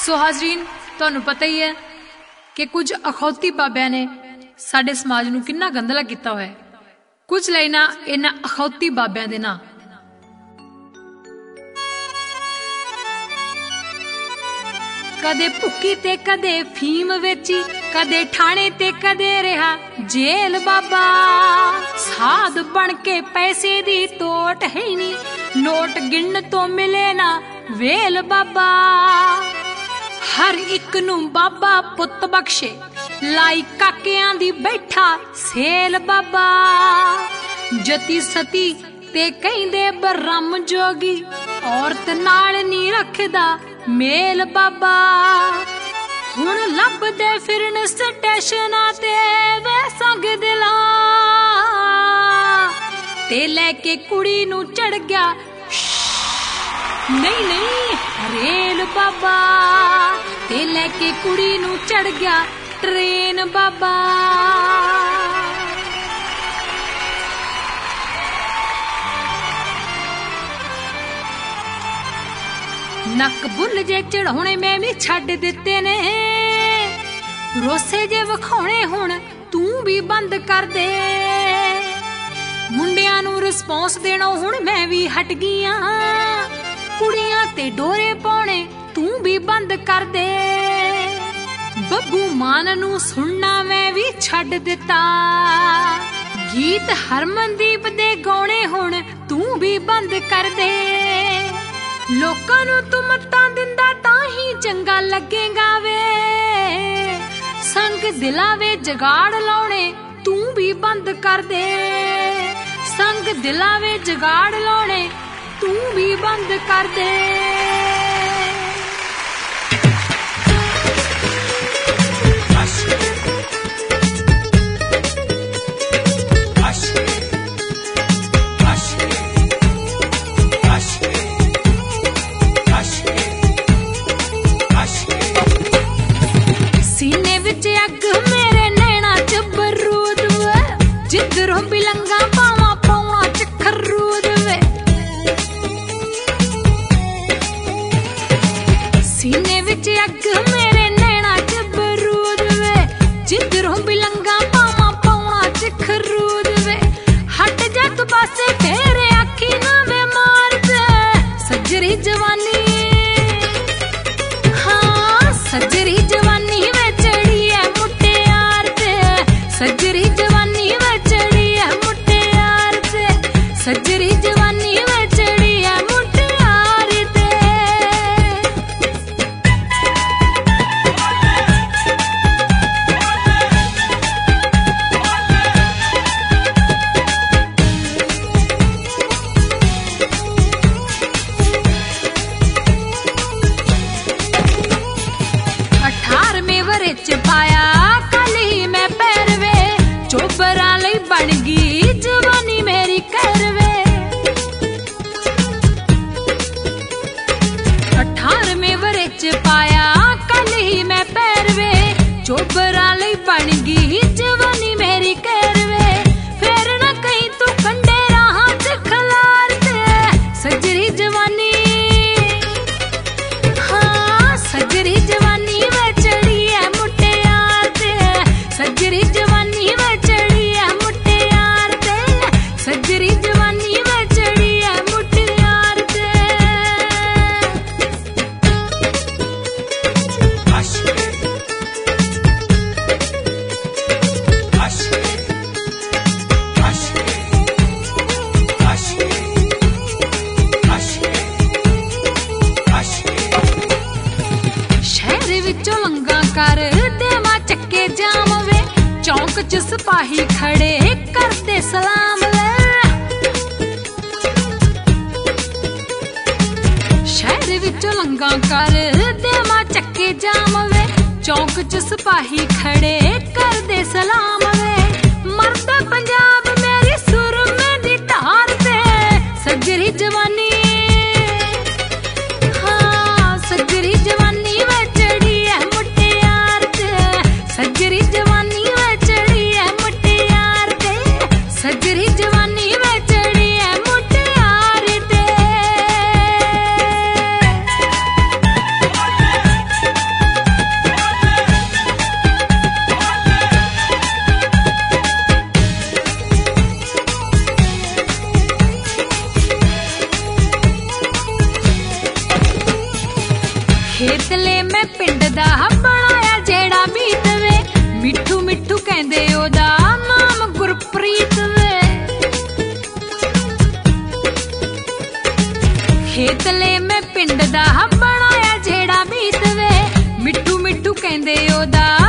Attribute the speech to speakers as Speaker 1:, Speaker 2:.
Speaker 1: सो हाजरीन, तुहानू पता ही है कि कुछ अखौती बाबिया ने साडे समाज नू किन्ना गंदला किया हुआ है। कुछ लाइना इन्हां अखौती बाबिया दे नां। कदे भुक्की ते कदे फीम वेची, कदे ठाणे ते कदे रहा जेल बाबा। साध बन के पैसे दी तोट है नी, नोट गिन तो मिले ना वेल बाबा। हर एक नू बाबा पुत बख्शे, लाई काकियां दी बैठा सेल बाबा। जती सती ते कहिंदे बरम जोगी, औरत नाल नी रखदा मेल बाबा। हुण लभदे फिरन स्टेशनां ते वे संग दिलां, ते लैके कुड़ी नू चढ़ गया नहीं नहीं रेल बाबा। ते लैके कुड़ी नू चढ़ गया ट्रेन बाबा। नक बुल जे चढ़ाने मैं भी छड्ड दिते ने, रोसे जे वखाने हुण तू भी बंद कर दे। मुंडियां नू रिस्पॉन्स देना हुण मैं भी हट गईया, कुड़ियां ते डोरे पाने तू भी बंद कर दे। बब्बू मान नू सुनना मैं भी छड्ड दिता, गीत हरमनदीप दे गाने हुण तू भी बंद कर दे। लोकां नू तू मत्तां दिंदा तां ही चंगा लगेगा वे, संग दिला वे जगाड़ लाउने तू भी बंद कर दे। संग दिला वे जगाड़ लाउने तू भी बंद कर दे। सीने विच अग मेरे नैना च बरूद वे, जिधरों भी लंगा पावा पौना च खरूद वे। सीने विच अग मेरे नैना च बरूद वे, जिधरों भी लंगा पावा पौना च खरूद वे। हट जा तू पासे तेरे आखी ना वे मार दे, सजरी जवानी हाँ सजरी जवानी वे चढ़ी है मुटियार ते। सजरी जवानी वे चढ़ी है मुटियार ते, सजरी जवानी वे चढ़ी है मुटियार ते। च पाया कल ही मैं पैरवे, चोबरा लई बन गई जवानी मेरी करवे। 18वें वरे च पाया कल ही मैं पैरवे, चोबरा लई बन गई जवानी मेरी करवे। फिर ना कहीं तू कंडे राह च खलार दे, सजरी जवानी हाँ सजरी जवानी वे चढ़ी है मुटियार ते। सजरी जवानी वे चढ़ी है मुटियार ते, सजरी जवानी वे चढ़ी है मुटियार ते। शहर विचों लंगा कर देवा चक्के जाम वे, चौक च सिपाही खड़े करते सलाम वे। शहर विचों लंगा कर देवा चक्के जाम वे, चौक च सिपाही खड़े करते सलाम वे। मरदा पंजाब मेरी सुरमे दी धार ते, सजरी जवानी हाँ सजरी जवानी वे चढ़ी है मुटियार ते। सजरी जवानी वे चढ़ी है मुटियार ते, सजरी जवानी वे चढ़ी है मुटियार ते। ਖੇਤਲੇ ਮੈਂ ਪਿੰਡ ਦਾ ਬਣਾਇਆ ਜਿਹੜਾ ਬੀਤ ਵੇ, ਮਿੱਠੂ ਮਿੱਠੂ ਕਹਿੰਦੇ ਉਹਦਾ ਨਾਮ ਗੁਰਪ੍ਰੀਤ ਵੇ। ਖੇਤਲੇ ਮੈਂ ਪਿੰਡ ਦਾ ਬਣਾਇਆ ਜਿਹੜਾ ਬੀਤ ਵੇ, ਮਿੱਠੂ ਮਿੱਠੂ ਕਹਿੰਦੇ ਉਹਦਾ